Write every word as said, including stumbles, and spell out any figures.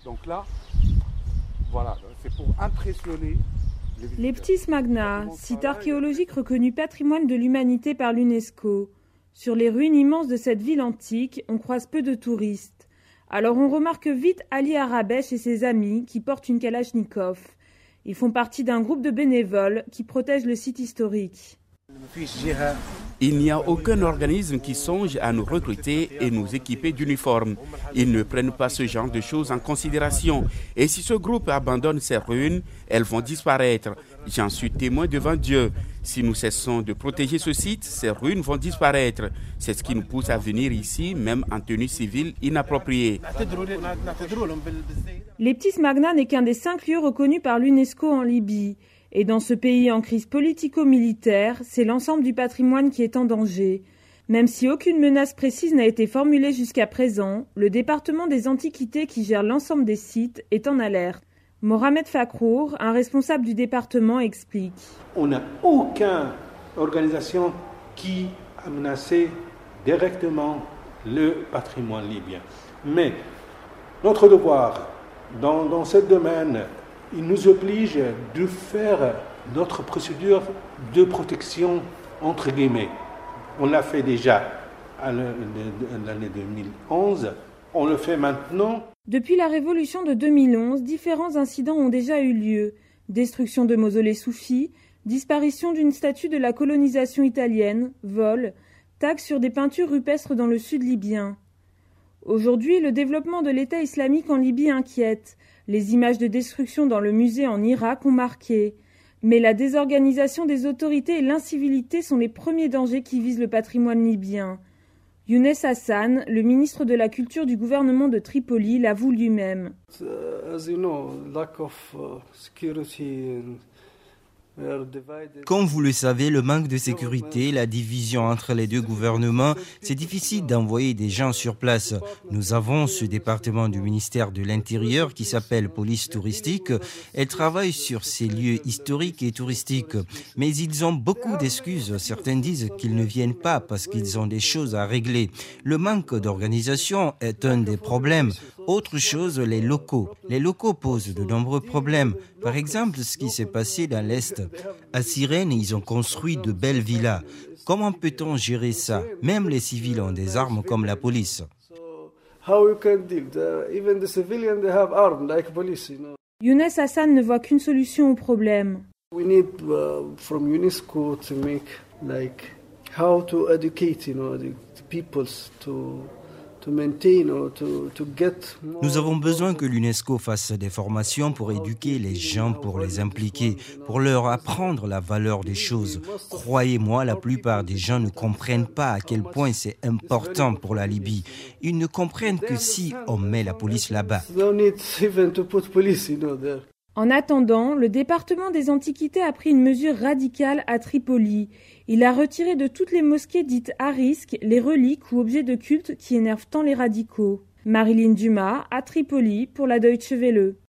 Donc là, voilà, c'est pour impressionner les visiteurs. Les Ptis Magna, site archéologique reconnu patrimoine de l'humanité par l'UNESCO. Sur les ruines immenses de cette ville antique, on croise peu de touristes. Alors on remarque vite Ali Arabesh et ses amis qui portent une Kalachnikov. Ils font partie d'un groupe de bénévoles qui protègent le site historique. Il n'y a aucun organisme qui songe à nous recruter et nous équiper d'uniformes. Ils ne prennent pas ce genre de choses en considération. Et si ce groupe abandonne ces ruines, elles vont disparaître. J'en suis témoin devant Dieu. Si nous cessons de protéger ce site, ces ruines vont disparaître. C'est ce qui nous pousse à venir ici, même en tenue civile inappropriée. Les Ptis Magna n'est qu'un des cinq lieux reconnus par l'UNESCO en Libye. Et dans ce pays en crise politico-militaire, c'est l'ensemble du patrimoine qui est en danger. Même si aucune menace précise n'a été formulée jusqu'à présent, le département des Antiquités qui gère l'ensemble des sites est en alerte. Mohamed Fakrour, un responsable du département, explique. On n'a aucune organisation qui a menacé directement le patrimoine libyen. Mais notre devoir dans, dans ce domaine, il nous oblige de faire notre procédure de protection entre guillemets. On l'a fait déjà à l'année deux mille onze, on le fait maintenant. Depuis la révolution de deux mille onze, différents incidents ont déjà eu lieu. Destruction de mausolées soufis, disparition d'une statue de la colonisation italienne, vol, tags sur des peintures rupestres dans le sud libyen. Aujourd'hui, le développement de l'État islamique en Libye inquiète. Les images de destruction dans le musée en Irak ont marqué. Mais la désorganisation des autorités et l'incivilité sont les premiers dangers qui visent le patrimoine libyen. Younes Hassan, le ministre de la Culture du gouvernement de Tripoli, l'avoue lui-même. Comme vous le savez, le manque de sécurité, la division entre les deux gouvernements, c'est difficile d'envoyer des gens sur place. Nous avons ce département du ministère de l'Intérieur qui s'appelle police touristique. Elle travaille sur ces lieux historiques et touristiques. Mais ils ont beaucoup d'excuses. Certains disent qu'ils ne viennent pas parce qu'ils ont des choses à régler. Le manque d'organisation est un des problèmes. Autre chose, les locaux. Les locaux posent de nombreux problèmes. Par exemple, ce qui s'est passé dans l'Est. À Cyrène, ils ont construit de belles villas. Comment peut-on gérer ça? Même les civils ont des armes comme la police. Younes Hassan ne voit qu'une solution au problème. We need uh, from UNESCO to make like how to educate, you know, the, the peoples to Nous avons besoin que l'UNESCO fasse des formations pour éduquer les gens, pour les impliquer, pour leur apprendre la valeur des choses. Croyez-moi, la plupart des gens ne comprennent pas à quel point c'est important pour la Libye. Ils ne comprennent que si on met la police là-bas. En attendant, le département des Antiquités a pris une mesure radicale à Tripoli. Il a retiré de toutes les mosquées dites à risque les reliques ou objets de culte qui énervent tant les radicaux. Marilyn Dumas, à Tripoli, pour la Deutsche Welle.